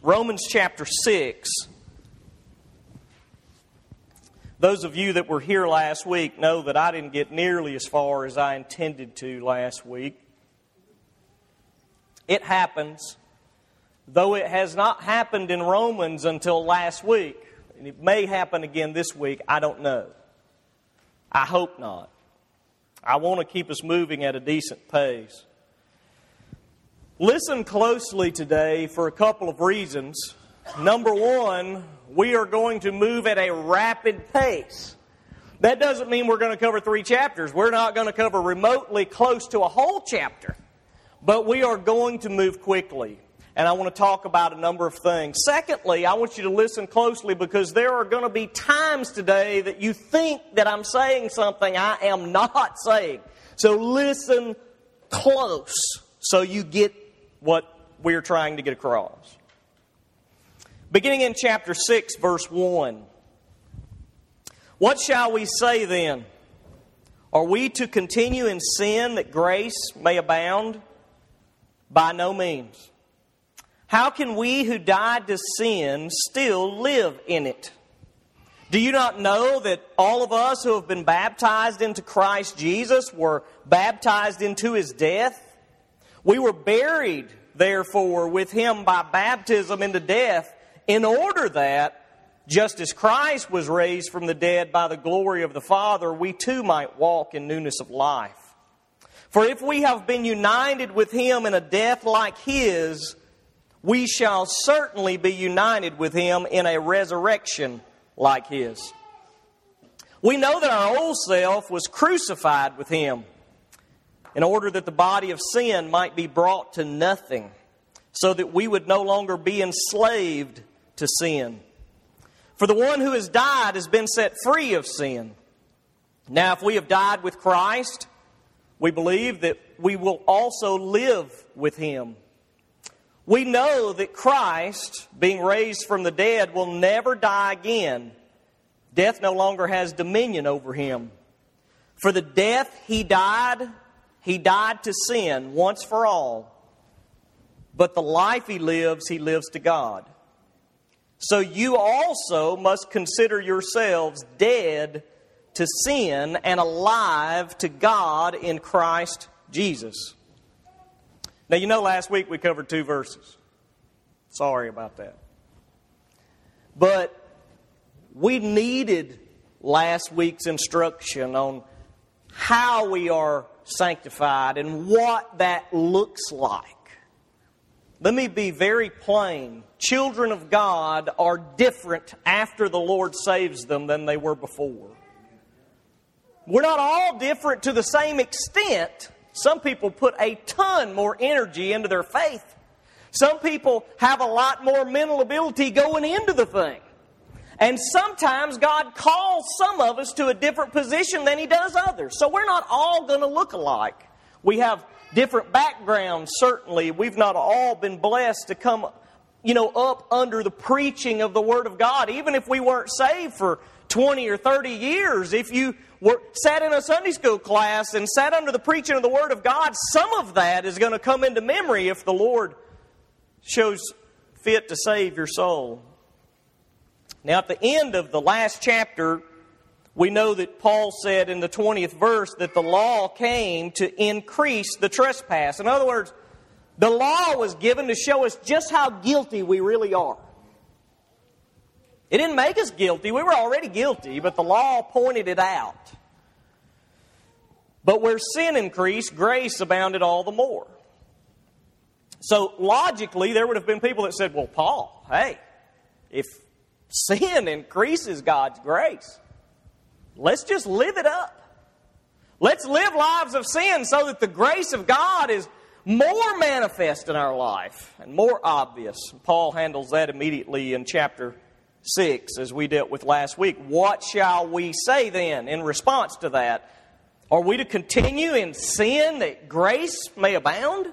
Romans chapter 6. Those of you that were here last week know that I didn't get nearly as far as I intended to last week. It happens, though it has not happened in Romans until last week. And it may happen again this week, I don't know. I hope not. I want to keep us moving at a decent pace. Listen closely today for a couple of reasons. Number one, we are going to move at a rapid pace. That doesn't mean we're going to cover 3 chapters. We're not going to cover remotely close to a whole chapter. But we are going to move quickly. And I want to talk about a number of things. Secondly, I want you to listen closely because there are going to be times today that you think that I'm saying something I am not saying. So listen close so you get what we're trying to get across. Beginning in chapter 6, verse 1. What shall we say then? Are we to continue in sin that grace may abound? By no means. How can we who died to sin still live in it? Do you not know that all of us who have been baptized into Christ Jesus were baptized into His death? We were buried, therefore, with Him by baptism into death, in order that, just as Christ was raised from the dead by the glory of the Father, we too might walk in newness of life. For if we have been united with Him in a death like His, we shall certainly be united with Him in a resurrection like His. We know that our old self was crucified with Him in order that the body of sin might be brought to nothing, so that we would no longer be enslaved to sin. For the one who has died has been set free of sin. Now, if we have died with Christ, we believe that we will also live with Him. We know that Christ, being raised from the dead, will never die again. Death no longer has dominion over Him. For the death He died to sin once for all. But the life He lives to God. So you also must consider yourselves dead to sin and alive to God in Christ Jesus. Now, you know last week we covered 2 verses. Sorry about that. But we needed last week's instruction on how we are sanctified and what that looks like. Let me be very plain. Children of God are different after the Lord saves them than they were before. We're not all different to the same extent. Some people put a ton more energy into their faith. Some people have a lot more mental ability going into the thing. And sometimes God calls some of us to a different position than He does others. So we're not all going to look alike. We have different backgrounds, certainly. We've not all been blessed to come, up under the preaching of the Word of God. Even if we weren't saved for 20 or 30 years, if you sat in a Sunday school class and sat under the preaching of the Word of God, some of that is going to come into memory if the Lord shows fit to save your soul. Now, at the end of the last chapter, we know that Paul said in the 20th verse that the law came to increase the trespass. In other words, the law was given to show us just how guilty we really are. It didn't make us guilty. We were already guilty, but the law pointed it out. But where sin increased, grace abounded all the more. So logically, there would have been people that said, well, Paul, hey, if sin increases God's grace, let's just live it up. Let's live lives of sin so that the grace of God is more manifest in our life and more obvious. Paul handles that immediately in chapter 6, as we dealt with last week. What shall we say then in response to that? Are we to continue in sin that grace may abound?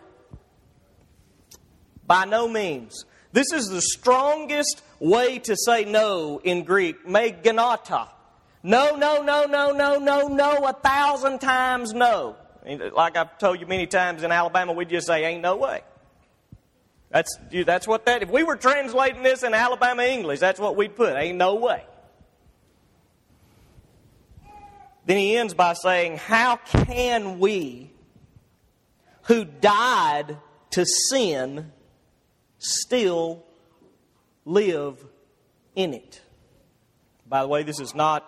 By no means. This is the strongest way to say no in Greek. Me genata. No, no, no, no, no, no, no, 1,000 times no. Like I've told you many times in Alabama, we just say, ain't no way. That's what that, if we were translating this in Alabama English, that's what we'd put. Ain't no way. Then he ends by saying, how can we who died to sin still live in it? By the way, this is not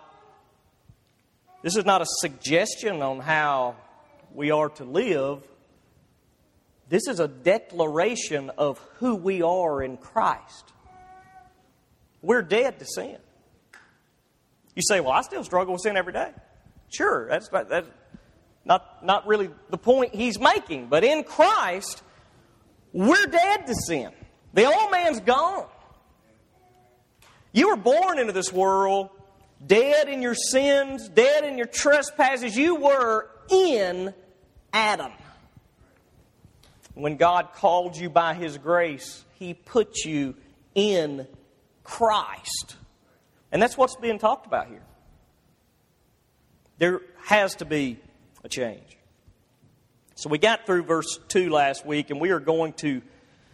a suggestion on how we are to live. This is a declaration of who we are in Christ. We're dead to sin. You say, well, I still struggle with sin every day. Sure, that's not really the point he's making. But in Christ, we're dead to sin. The old man's gone. You were born into this world dead in your sins, dead in your trespasses. You were in Adam. When God called you by His grace, He put you in Christ. And that's what's being talked about here. There has to be a change. So we got through verse 2 last week, and we are going to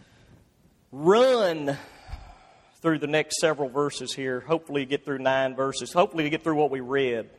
run through the next several verses here. Hopefully get through 9 verses. Hopefully to get through what we read.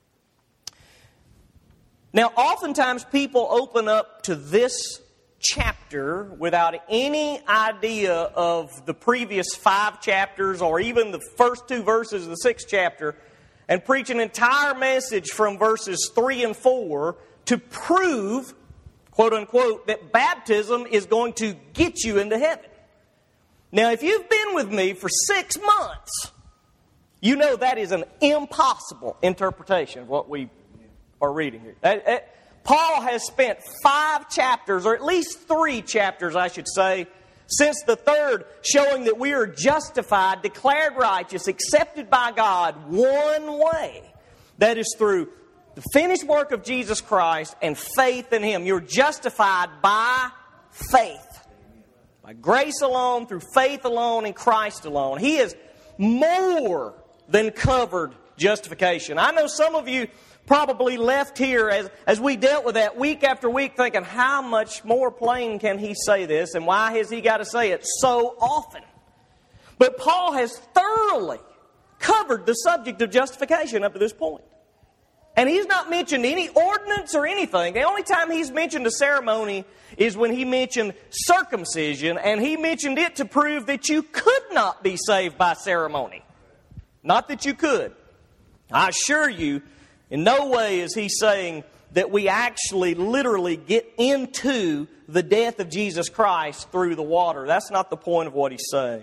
Now, oftentimes people open up to this chapter without any idea of the previous 5 chapters or even the first 2 verses of the 6th chapter and preach an entire message from verses 3 and 4 to prove, quote unquote, that baptism is going to get you into heaven. Now, if you've been with me for 6 months, you know that is an impossible interpretation of what we are reading here. Paul has spent 5 chapters, or at least 3 chapters, I should say, since the 3rd, showing that we are justified, declared righteous, accepted by God one way. That is through the finished work of Jesus Christ and faith in Him. You're justified by faith. By grace alone, through faith alone, in Christ alone. He has more than covered justification. I know some of you probably left here as we dealt with that week after week thinking, how much more plain can he say this and why has he got to say it so often? But Paul has thoroughly covered the subject of justification up to this point. And he's not mentioned any ordinance or anything. The only time he's mentioned a ceremony is when he mentioned circumcision, and he mentioned it to prove that you could not be saved by ceremony. Not that you could. I assure you, in no way is he saying that we actually literally get into the death of Jesus Christ through the water. That's not the point of what he's saying.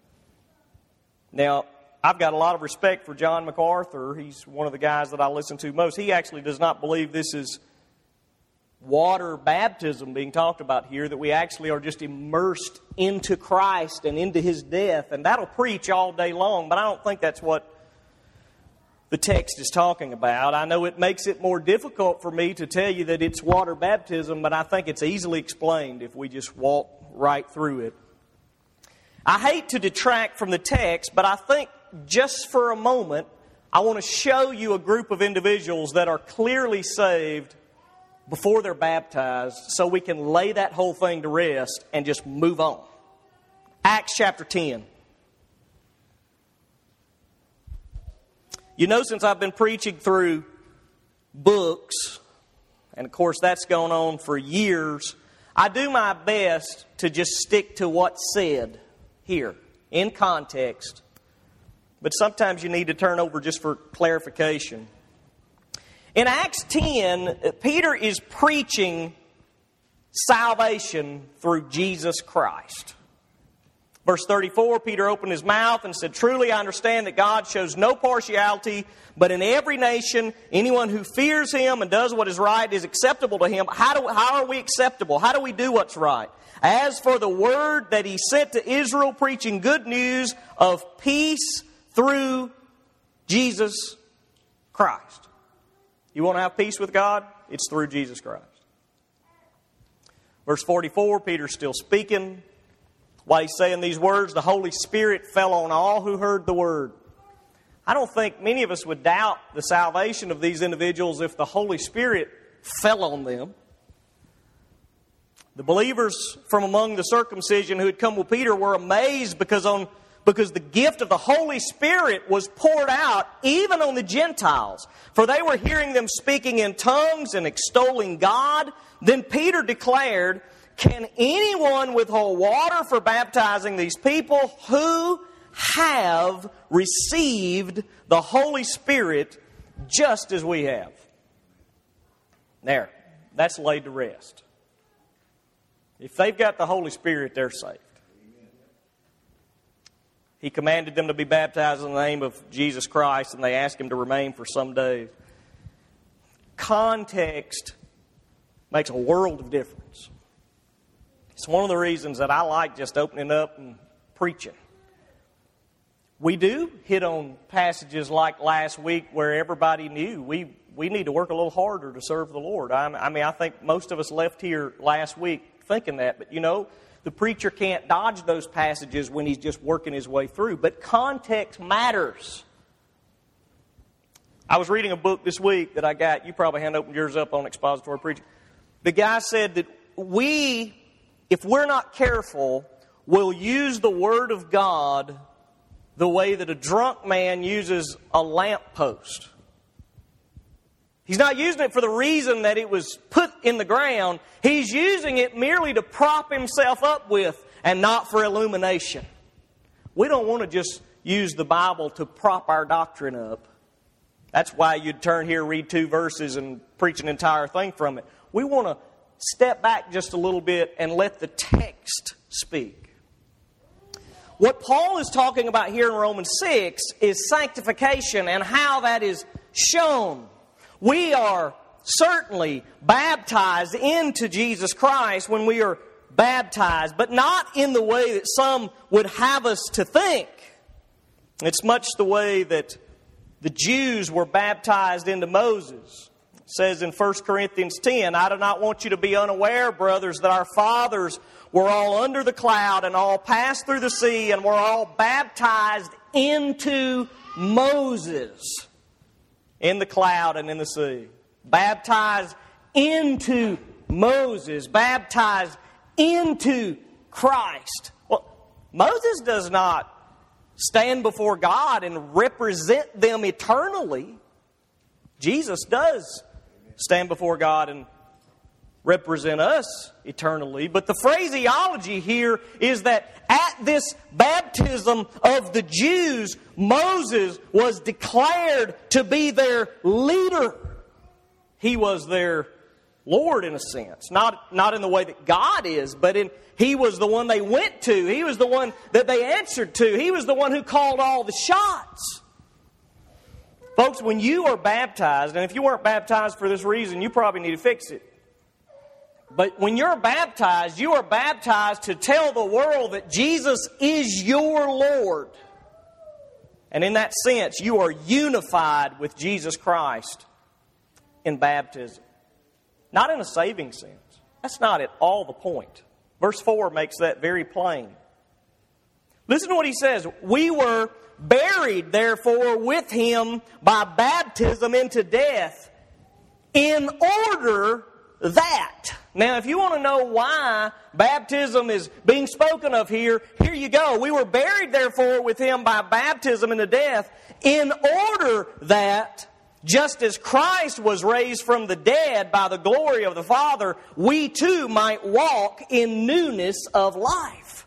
Now, I've got a lot of respect for John MacArthur. He's one of the guys that I listen to most. He actually does not believe this is water baptism being talked about here, that we actually are just immersed into Christ and into His death. And that'll preach all day long, but I don't think that's what the text is talking about. I know it makes it more difficult for me to tell you that it's water baptism, but I think it's easily explained if we just walk right through it. I hate to detract from the text, but I think just for a moment, I want to show you a group of individuals that are clearly saved before they're baptized so we can lay that whole thing to rest and just move on. Acts chapter 10. You know, since I've been preaching through books, and of course that's gone on for years, I do my best to just stick to what's said here in context. But sometimes you need to turn over just for clarification. In Acts 10, Peter is preaching salvation through Jesus Christ. Verse 34, Peter opened his mouth and said, "Truly I understand that God shows no partiality, but in every nation, anyone who fears Him and does what is right is acceptable to Him." How are we acceptable? How do we do what's right? As for the word that He sent to Israel, preaching good news of peace through Jesus Christ. You want to have peace with God? It's through Jesus Christ. Verse 44, Peter's still speaking. While he's saying these words, the Holy Spirit fell on all who heard the word. I don't think many of us would doubt the salvation of these individuals if the Holy Spirit fell on them. The believers from among the circumcision who had come with Peter were amazed because the gift of the Holy Spirit was poured out even on the Gentiles. For they were hearing them speaking in tongues and extolling God. Then Peter declared, "Can anyone withhold water for baptizing these people who have received the Holy Spirit just as we have?" There, that's laid to rest. If they've got the Holy Spirit, they're saved. He commanded them to be baptized in the name of Jesus Christ, and they asked him to remain for some days. Context makes a world of difference. It's one of the reasons that I like just opening up and preaching. We do hit on passages like last week where everybody knew we need to work a little harder to serve the Lord. I think most of us left here last week thinking that, but the preacher can't dodge those passages when he's just working his way through. But context matters. I was reading a book this week that I got. You probably hadn't opened yours up on expository preaching. The guy said that if we're not careful, will use the Word of God the way that a drunk man uses a lamppost. He's not using it for the reason that it was put in the ground. He's using it merely to prop himself up with and not for illumination. We don't want to just use the Bible to prop our doctrine up. That's why you'd turn here, read 2 verses, and preach an entire thing from it. We want to step back just a little bit and let the text speak. What Paul is talking about here in Romans 6 is sanctification and how that is shown. We are certainly baptized into Jesus Christ when we are baptized, but not in the way that some would have us to think. It's much the way that the Jews were baptized into Moses. It says in 1 Corinthians 10, "I do not want you to be unaware, brothers, that our fathers were all under the cloud and all passed through the sea and were all baptized into Moses in the cloud and in the sea." Baptized into Moses. Baptized into Christ. Well, Moses does not stand before God and represent them eternally. Jesus does stand before God and represent us eternally. But the phraseology here is that at this baptism of the Jews, Moses was declared to be their leader. He was their Lord in a sense. Not in the way that God is, but He was the one they went to. He was the one that they answered to. He was the one who called all the shots. Folks, when you are baptized, and if you weren't baptized for this reason, you probably need to fix it. But when you're baptized, you are baptized to tell the world that Jesus is your Lord. And in that sense, you are unified with Jesus Christ in baptism. Not in a saving sense. That's not at all the point. Verse 4 makes that very plain. Listen to what he says. "We were buried, therefore, with him by baptism into death, in order that..." Now, if you want to know why baptism is being spoken of here, here you go. "We were buried, therefore, with him by baptism into death, in order that, just as Christ was raised from the dead by the glory of the Father, we too might walk in newness of life."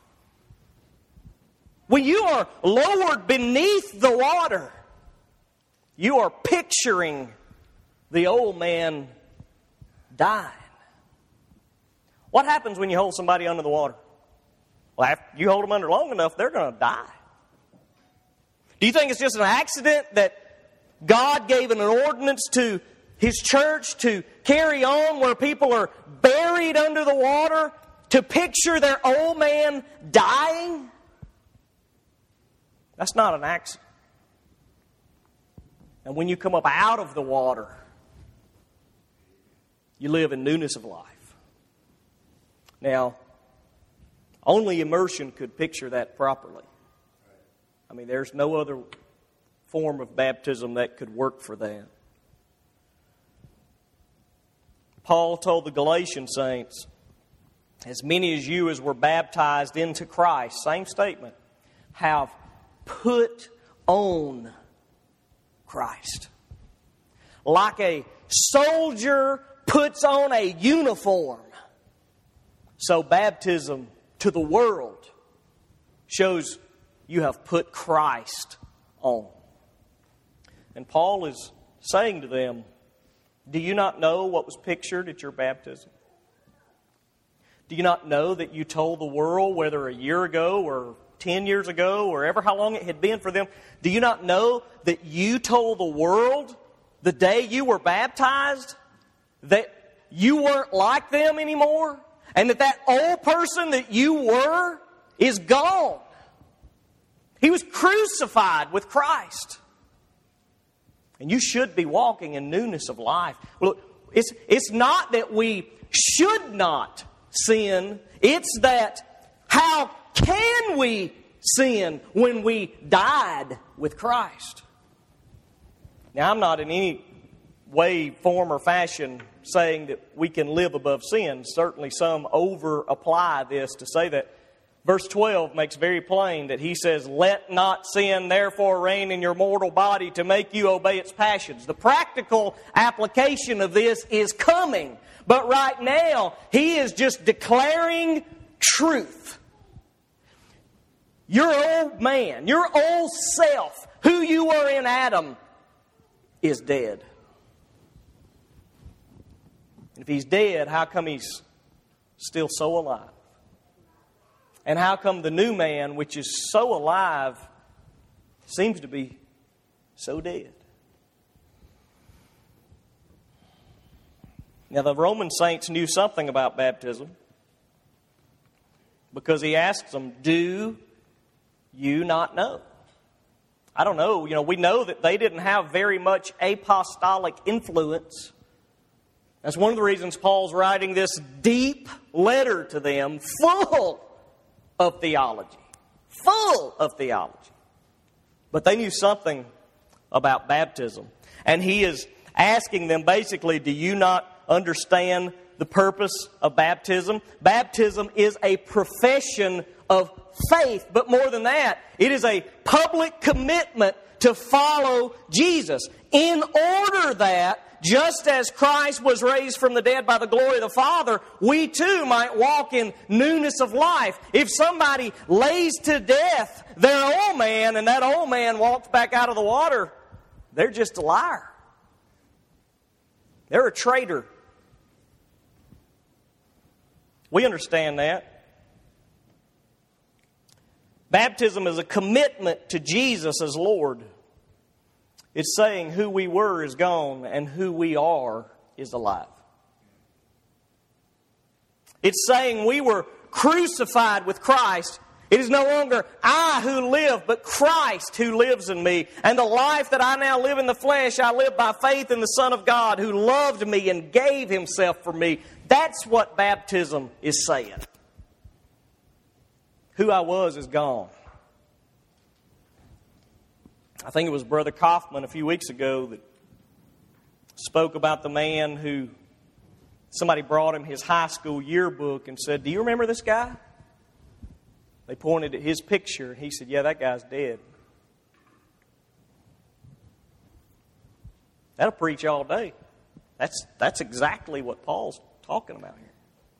When you are lowered beneath the water, you are picturing the old man dying. What happens when you hold somebody under the water? Well, after you hold them under long enough, they're going to die. Do you think it's just an accident that God gave an ordinance to His church to carry on where people are buried under the water to picture their old man dying? That's not an accident. And when you come up out of the water, you live in newness of life. Now, only immersion could picture that properly. I mean, there's no other form of baptism that could work for that. Paul told the Galatian saints as many as you as were baptized into Christ, same statement, have put on Christ. Like a soldier puts on a uniform, so baptism to the world shows you have put Christ on. And Paul is saying to them, do you not know what was pictured at your baptism? Do you not know that you told the world, whether a year ago or 10 years ago or ever how long it had been for them, do you not know that you told the world the day you were baptized that you weren't like them anymore? And that old person that you were is gone. He was crucified with Christ. And you should be walking in newness of life. Well, it's not that we should not sin. It's that how can we sin when we died with Christ? Now, I'm not in any way, form, or fashion saying that we can live above sin. Certainly some over-apply this to say that. Verse 12 makes very plain that he says, let not sin therefore reign in your mortal body to make you obey its passions. The practical application of this is coming. But right now, he is just declaring truth. Your old man, your old self, who you were in Adam, is dead. If he's dead, how come he's still so alive? And how come the new man, which is so alive, seems to be so dead? Now, the Roman saints knew something about baptism because he asks them, do you not know? I don't know. We know that they didn't have very much apostolic influence. That's one of the reasons Paul's writing this deep letter to them, full of theology. Full of theology. But they knew something about baptism. And he is asking them basically, do you not understand the purpose of baptism? Baptism is a profession of faith. But more than that, it is a public commitment to follow Jesus. In order that, just as Christ was raised from the dead by the glory of the Father, we too might walk in newness of life. If somebody lays to death their old man and that old man walks back out of the water, they're just a liar. They're a traitor. We understand that. Baptism is a commitment to Jesus as Lord. It's saying who we were is gone and who we are is alive. It's saying we were crucified with Christ. It is no longer I who live, but Christ who lives in me. And the life that I now live in the flesh, I live by faith in the Son of God who loved me and gave Himself for me. That's what baptism is saying. Who I was is gone. I think it was Brother Kaufman a few weeks ago that spoke about the man who somebody brought him his high school yearbook and said, do you remember this guy? They pointed at his picture and he said, yeah, that guy's dead. That'll preach all day. That's exactly what Paul's talking about here.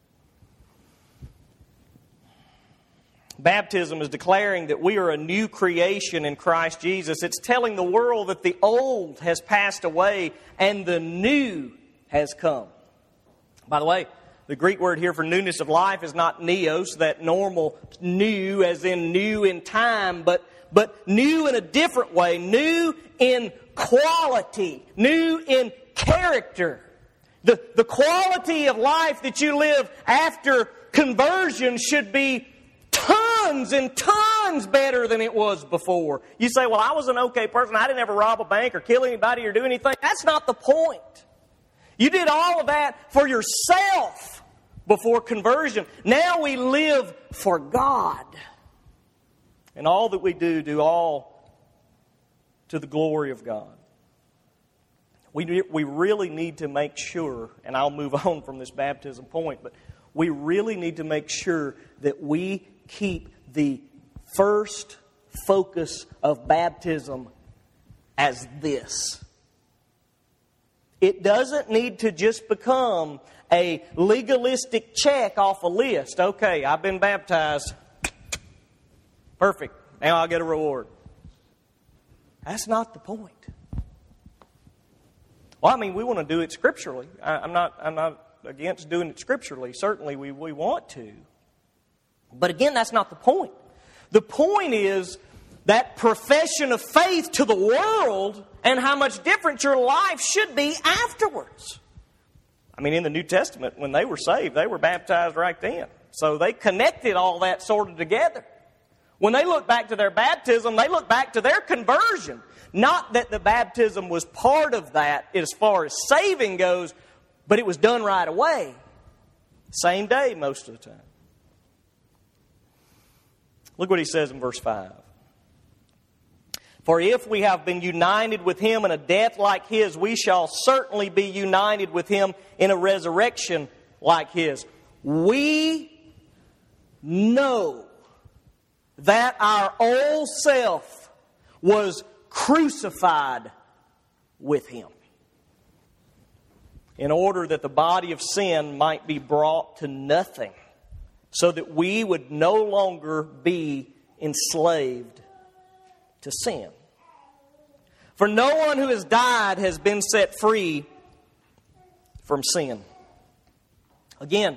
Baptism is declaring that we are a new creation in Christ Jesus. It's telling the world that the old has passed away and the new has come. By the way, the Greek word here for newness of life is not neos, that normal new as in new in time, but new in a different way, new in quality, new in character. The quality of life that you live after conversion should be tons and tons better than it was before. You say, well, I was an okay person. I didn't ever rob a bank or kill anybody or do anything. That's not the point. You did all of that for yourself before conversion. Now we live for God. And all that we do all to the glory of God. We really need to make sure, and I'll move on from this baptism point, but we really need to make sure that we keep the first focus of baptism as this. It doesn't need to just become a legalistic check off a list. Okay, I've been baptized. Perfect. Now I'll get a reward. That's not the point. Well, I mean, we want to do it scripturally. I'm not against doing it scripturally. Certainly we want to. But again, that's not the point. The point is that profession of faith to the world and how much different your life should be afterwards. I mean, in the New Testament, when they were saved, they were baptized right then. So they connected all that sort of together. When they look back to their baptism, they look back to their conversion. Not that the baptism was part of that as far as saving goes, but it was done right away. Same day most of the time. Look what he says in verse 5. For if we have been united with Him in a death like His, we shall certainly be united with Him in a resurrection like His. We know that our old self was crucified with Him, in order that the body of sin might be brought to nothing, so that we would no longer be enslaved to sin. For no one who has died has been set free from sin. Again,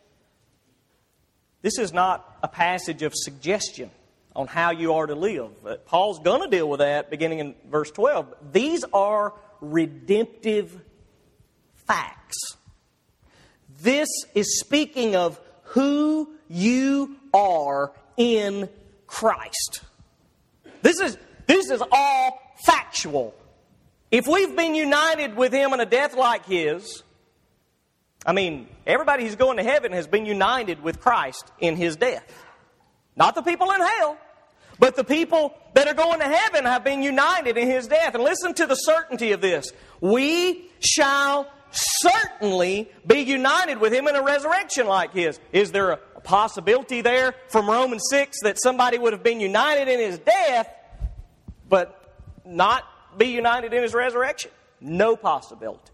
this is not a passage of suggestion on how you are to live. Paul's going to deal with that beginning in verse 12. These are redemptive facts. This is speaking of who you are in Christ. This is all factual. If we've been united with Him in a death like His, I mean, everybody who's going to heaven has been united with Christ in His death. Not the people in hell, but the people that are going to heaven have been united in His death. And listen to the certainty of this. We shall certainly be united with Him in a resurrection like His. Is there a possibility there from Romans 6 that somebody would have been united in His death, but not be united in His resurrection? No possibility.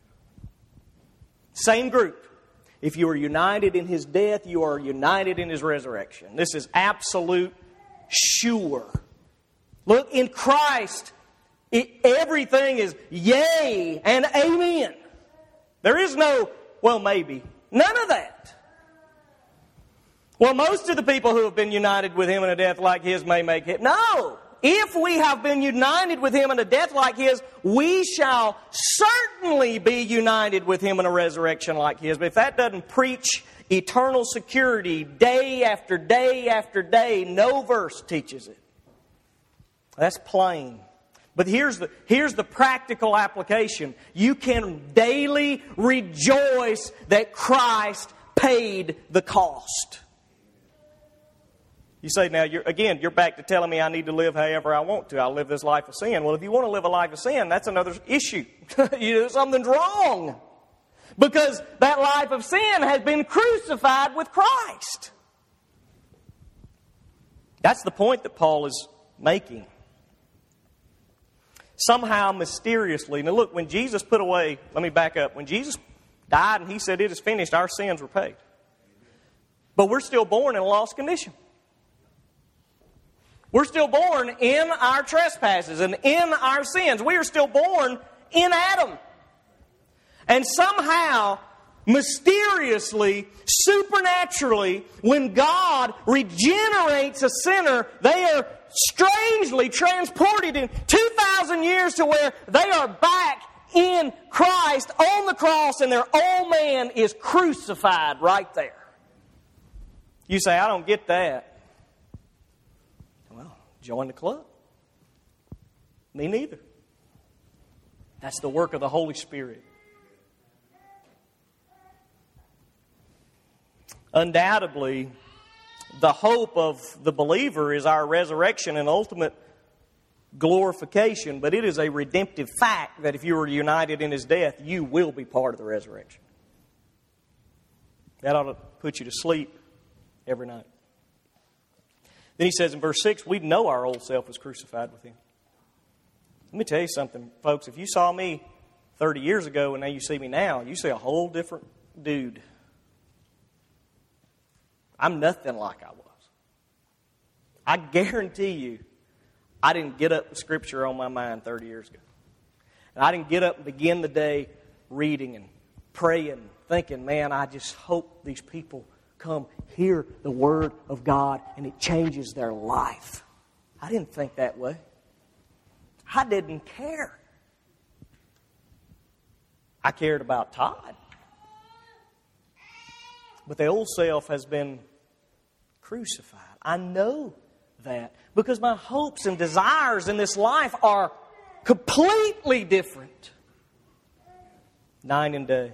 Same group. If you are united in His death, you are united in His resurrection. This is absolute sure. Look, in Christ, everything is yea and amen. There is no, well, maybe. None of that. Well, most of the people who have been united with Him in a death like His may make it. No! If we have been united with Him in a death like His, we shall certainly be united with Him in a resurrection like His. But if that doesn't preach eternal security day after day after day, no verse teaches it. That's plain. But here's the practical application. You can daily rejoice that Christ paid the cost. You say, now, you're back to telling me I need to live however I want to. I'll live this life of sin. Well, if you want to live a life of sin, that's another issue. Something's wrong. Because that life of sin has been crucified with Christ. That's the point that Paul is making. Somehow, mysteriously, now look, when Jesus put away, let me back up. When Jesus died and He said, it is finished, our sins were paid. But we're still born in a lost condition. We're still born in our trespasses and in our sins. We are still born in Adam. And somehow, mysteriously, supernaturally, when God regenerates a sinner, they are strangely transported in 2,000 years to where they are back in Christ on the cross and their old man is crucified right there. You say, I don't get that. Well, join the club. Me neither. That's the work of the Holy Spirit. Undoubtedly, the hope of the believer is our resurrection and ultimate glorification, but it is a redemptive fact that if you are united in His death, you will be part of the resurrection. That ought to put you to sleep every night. Then he says in verse 6, we know our old self was crucified with Him. Let me tell you something, folks. If you saw me 30 years ago and now you see me now, you see a whole different dude. I'm nothing like I was. I guarantee you, I didn't get up with Scripture on my mind 30 years ago. And I didn't get up and begin the day reading and praying, thinking, man, I just hope these people come hear the Word of God and it changes their life. I didn't think that way. I didn't care. I cared about Todd. But the old self has been crucified. I know that because my hopes and desires in this life are completely different night and day.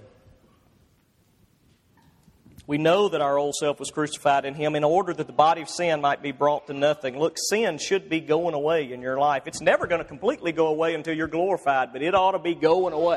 We know that our old self was crucified in Him in order that the body of sin might be brought to nothing. Look, sin should be going away in your life. It's never going to completely go away until you're glorified, but it ought to be going away.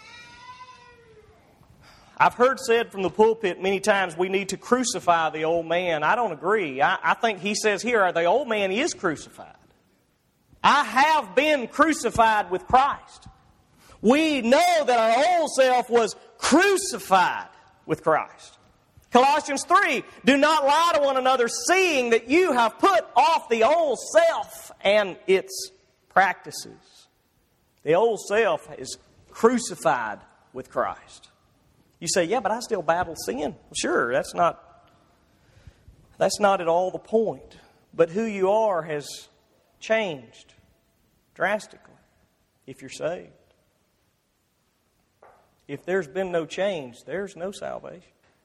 I've heard said from the pulpit many times we need to crucify the old man. I don't agree. I think he says here the old man is crucified. I have been crucified with Christ. We know that our old self was crucified with Christ. Colossians 3, do not lie to one another, seeing that you have put off the old self and its practices. The old self is crucified with Christ. You say, yeah, but I still battle sin. Well, sure, that's not at all the point. But who you are has changed drastically if you're saved. If there's been no change, there's no salvation.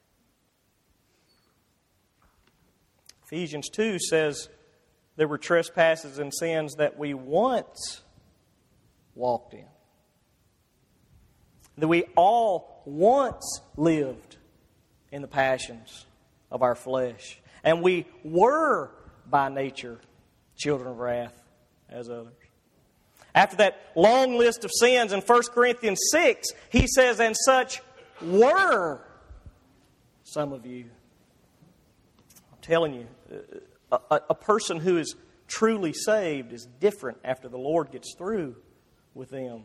Ephesians 2 says there were trespasses and sins that we once walked in. That we all once lived in the passions of our flesh. And we were, by nature, children of wrath as others. After that long list of sins in 1 Corinthians 6, he says, and such were some of you. I'm telling you, a person who is truly saved is different after the Lord gets through with them.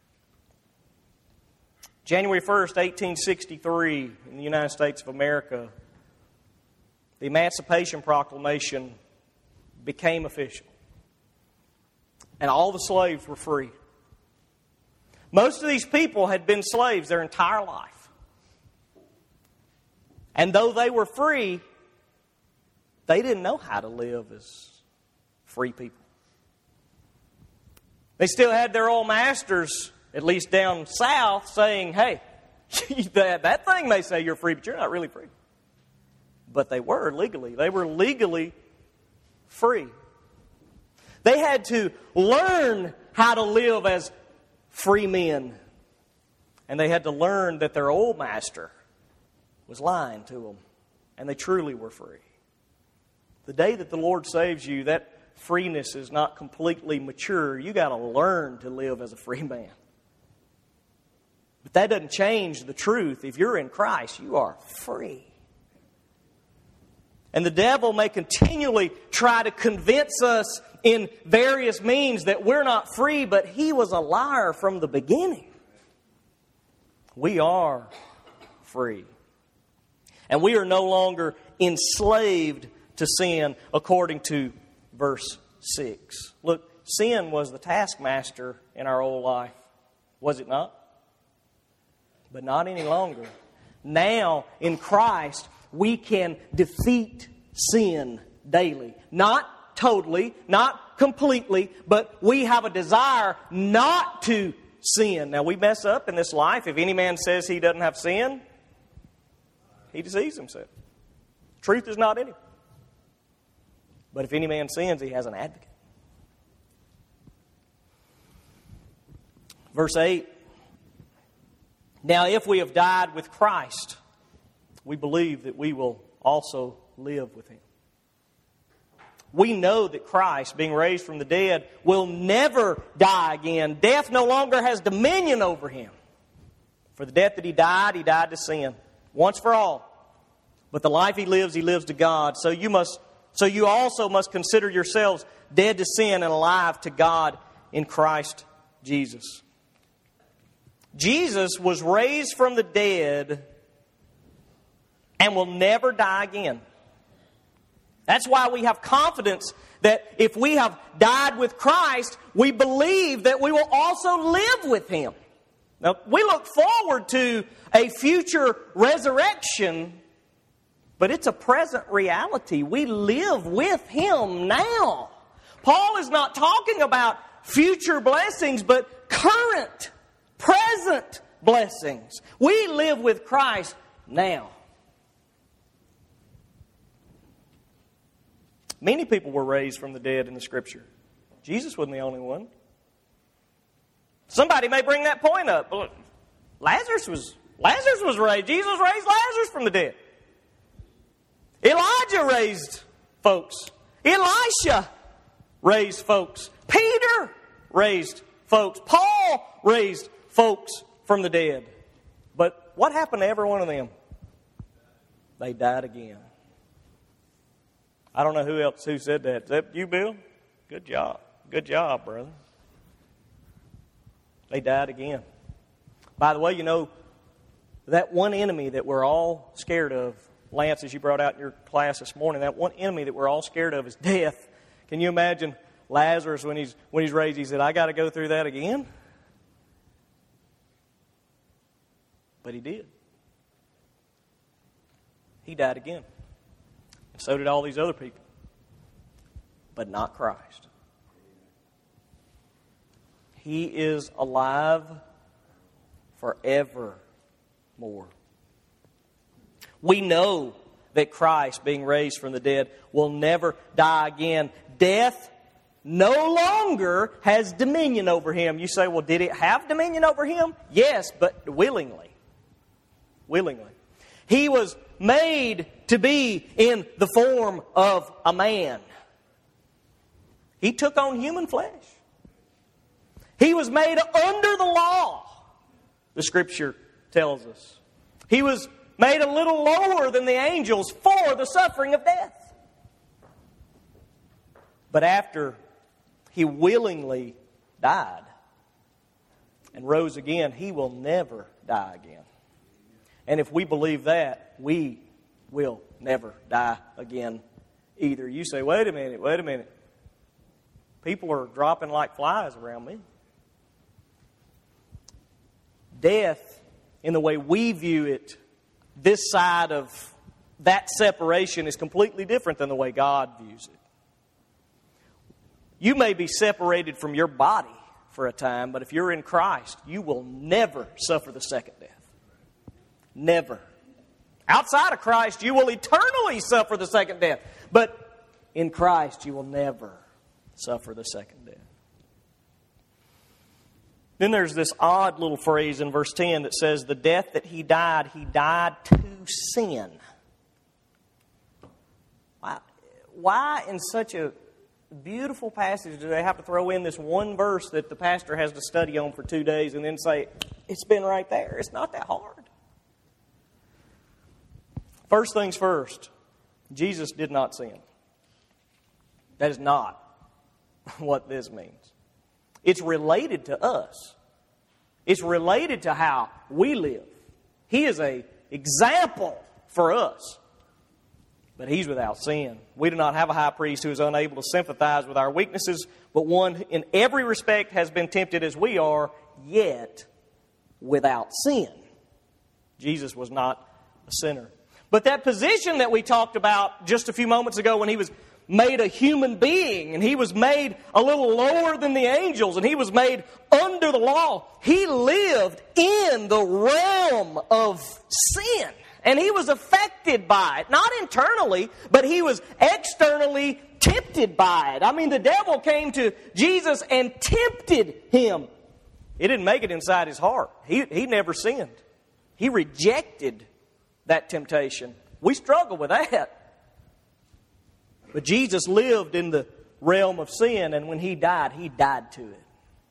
January 1st, 1863, in the United States of America, the Emancipation Proclamation became official. And all the slaves were free. Most of these people had been slaves their entire life. And though they were free, they didn't know how to live as free people. They still had their old masters, at least down south, saying, hey, that thing may say you're free, but you're not really free. But they were legally. They were legally free. They had to learn how to live as free men. And they had to learn that their old master was lying to them. And they truly were free. The day that the Lord saves you, that freeness is not completely mature. You got to learn to live as a free man. But that doesn't change the truth. If you're in Christ, you are free. And the devil may continually try to convince us in various means that we're not free, but he was a liar from the beginning. We are free. And we are no longer enslaved to sin according to verse 6. Look, sin was the taskmaster in our old life. Was it not? But not any longer. Now, in Christ, we can defeat sin daily. Not totally, not completely, but we have a desire not to sin. Now, we mess up in this life. If any man says he doesn't have sin, he deceives himself. Truth is not in him. But if any man sins, he has an advocate. Verse 8. Now, if we have died with Christ, we believe that we will also live with Him. We know that Christ, being raised from the dead, will never die again. Death no longer has dominion over Him. For the death that He died to sin, once for all. But the life he lives to God. So you also must consider yourselves dead to sin and alive to God in Christ Jesus. Jesus was raised from the dead and will never die again. That's why we have confidence that if we have died with Christ, we believe that we will also live with Him. Now, we look forward to a future resurrection, but it's a present reality. We live with Him now. Paul is not talking about future blessings, but current, present blessings. We live with Christ now. Many people were raised from the dead in the Scripture. Jesus wasn't the only one. Somebody may bring that point up. Lazarus was raised. Jesus raised Lazarus from the dead. Elijah raised folks. Elisha raised folks. Peter raised folks. Paul raised folks from the dead. But what happened to every one of them? They died again. I don't know who said that. Is that you, Bill? Good job. Good job, brother. They died again. By the way, you know, that one enemy that we're all scared of, Lance, as you brought out in your class this morning, that one enemy that we're all scared of is death. Can you imagine Lazarus when he's raised? He said, I got to go through that again? But he did. He died again. And so did all these other people. But not Christ. He is alive forevermore. We know that Christ, being raised from the dead, will never die again. Death no longer has dominion over him. You say, well, did it have dominion over him? Yes, but willingly. Willingly. He was made to be in the form of a man. He took on human flesh. He was made under the law, the Scripture tells us. He was made a little lower than the angels for the suffering of death. But after He willingly died and rose again, He will never die again. And if we believe that, we will never die again either. You say, wait a minute. People are dropping like flies around me. Death, in the way we view it, this side of that separation is completely different than the way God views it. You may be separated from your body for a time, but if you're in Christ, you will never suffer the second death. Never. Outside of Christ, you will eternally suffer the second death. But in Christ, you will never suffer the second death. Then there's this odd little phrase in verse 10 that says, the death that He died to sin. Why in such a beautiful passage do they have to throw in this one verse that the pastor has to study on for 2 days and then say, it's been right there? It's not that hard. First things first, Jesus did not sin. That is not what this means. It's related to us. It's related to how we live. He is an example for us. But He's without sin. We do not have a high priest who is unable to sympathize with our weaknesses, but one in every respect has been tempted as we are, yet without sin. Jesus was not a sinner. But that position that we talked about just a few moments ago when He was made a human being, and He was made a little lower than the angels, and He was made under the law. He lived in the realm of sin, and He was affected by it. Not internally, but He was externally tempted by it. I mean, the devil came to Jesus and tempted Him. He didn't make it inside His heart. He never sinned. He rejected that temptation. We struggle with that. But Jesus lived in the realm of sin, and when He died to it.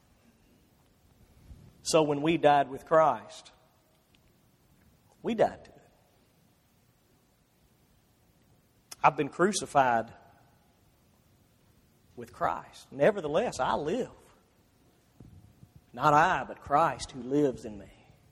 So when we died with Christ, we died to it. I've been crucified with Christ. Nevertheless, I live. Not I, but Christ who lives in me.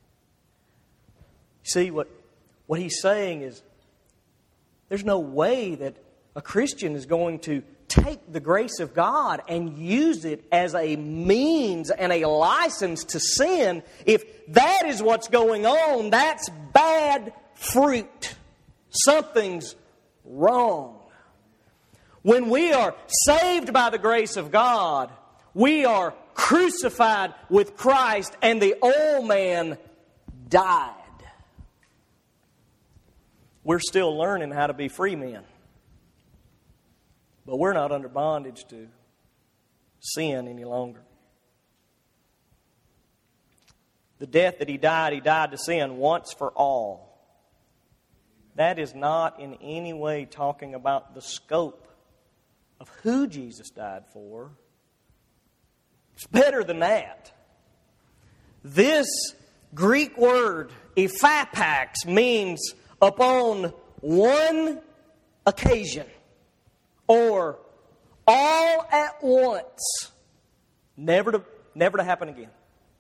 See, what he's saying is there's no way that a Christian is going to take the grace of God and use it as a means and a license to sin. If that is what's going on, that's bad fruit. Something's wrong. When we are saved by the grace of God, we are crucified with Christ, and the old man died. We're still learning how to be free men. But we're not under bondage to sin any longer. The death that He died to sin once for all. That is not in any way talking about the scope of who Jesus died for. It's better than that. This Greek word, ephapax, means upon one occasion, or all at once, never to happen again.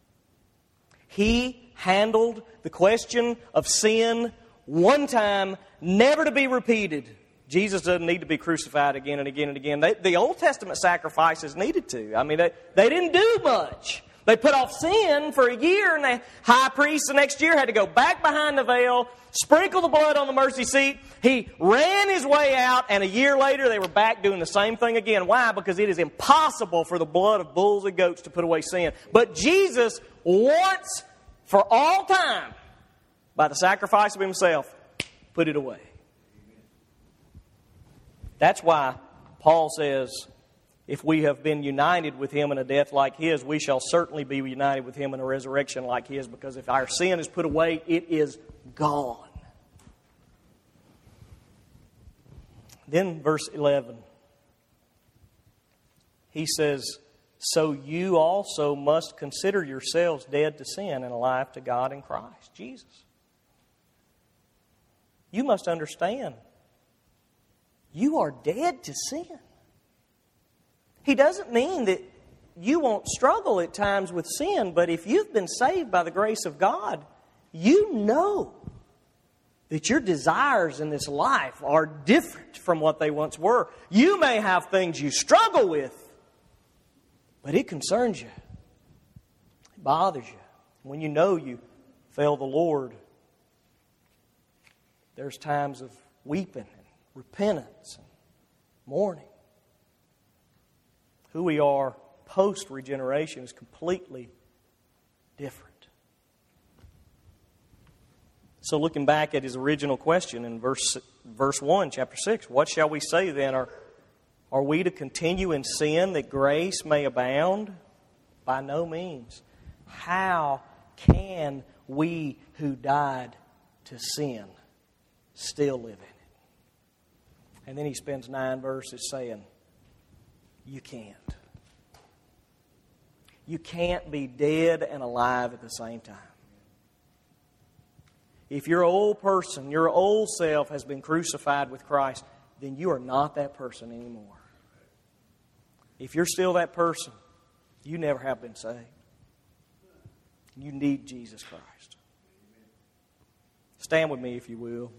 He handled the question of sin one time, never to be repeated. Jesus doesn't need to be crucified again and again and again. The Old Testament sacrifices needed to. I mean, they didn't do much. They put off sin for a year, and the high priest the next year had to go back behind the veil, sprinkle the blood on the mercy seat. He ran his way out, and a year later they were back doing the same thing again. Why? Because it is impossible for the blood of bulls and goats to put away sin. But Jesus, once for all time, by the sacrifice of Himself, put it away. That's why Paul says, if we have been united with Him in a death like His, we shall certainly be united with Him in a resurrection like His, because if our sin is put away, it is gone. Then verse 11, he says, so you also must consider yourselves dead to sin and alive to God in Christ Jesus. You must understand, you are dead to sin. He doesn't mean that you won't struggle at times with sin, but if you've been saved by the grace of God, you know that your desires in this life are different from what they once were. You may have things you struggle with, but it concerns you. It bothers you. When you know you fail the Lord, there's times of weeping and repentance and mourning. Who we are post-regeneration is completely different. So looking back at his original question in verse 1, chapter 6, what shall we say then? Are we to continue in sin that grace may abound? By no means. How can we who died to sin still live in it? And then he spends 9 verses saying, you can't. You can't be dead and alive at the same time. If your old person, your old self has been crucified with Christ, then you are not that person anymore. If you're still that person, you never have been saved. You need Jesus Christ. Stand with me if you will.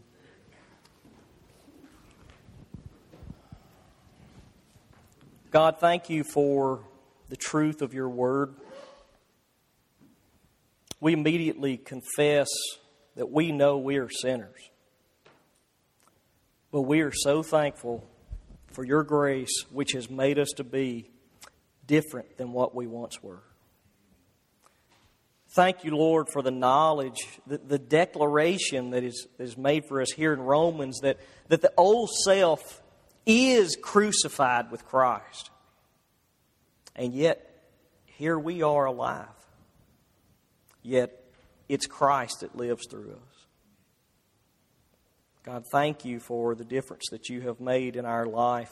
God, thank you for the truth of your word. We immediately confess that we know we are sinners. But we are so thankful for your grace, which has made us to be different than what we once were. Thank you, Lord, for the knowledge, the declaration that is made for us here in Romans, that the old self is crucified with Christ. And yet, here we are alive. Yet, it's Christ that lives through us. God, thank you for the difference that you have made in our life.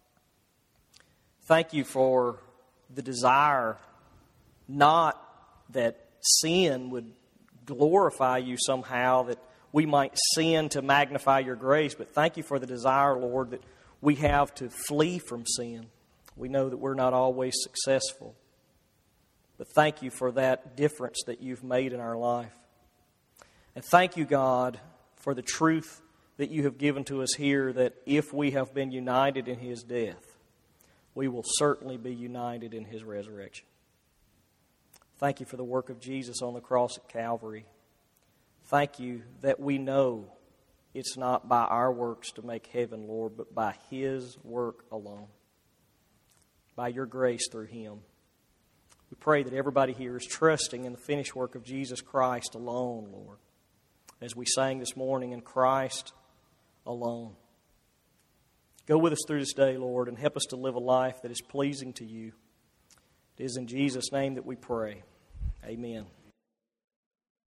Thank you for the desire, not that sin would glorify you somehow, that we might sin to magnify your grace, but thank you for the desire, Lord, that we have to flee from sin. We know that we're not always successful, but thank you for that difference that you've made in our life. And thank you, God, for the truth that you have given to us here, that if we have been united in His death, we will certainly be united in His resurrection. Thank you for the work of Jesus on the cross at Calvary. Thank you that we know it's not by our works to make heaven, Lord, but by His work alone, by your grace through Him. We pray that everybody here is trusting in the finished work of Jesus Christ alone, Lord, as we sang this morning, in Christ alone. Go with us through this day, Lord, and help us to live a life that is pleasing to you. It is in Jesus' name that we pray. Amen.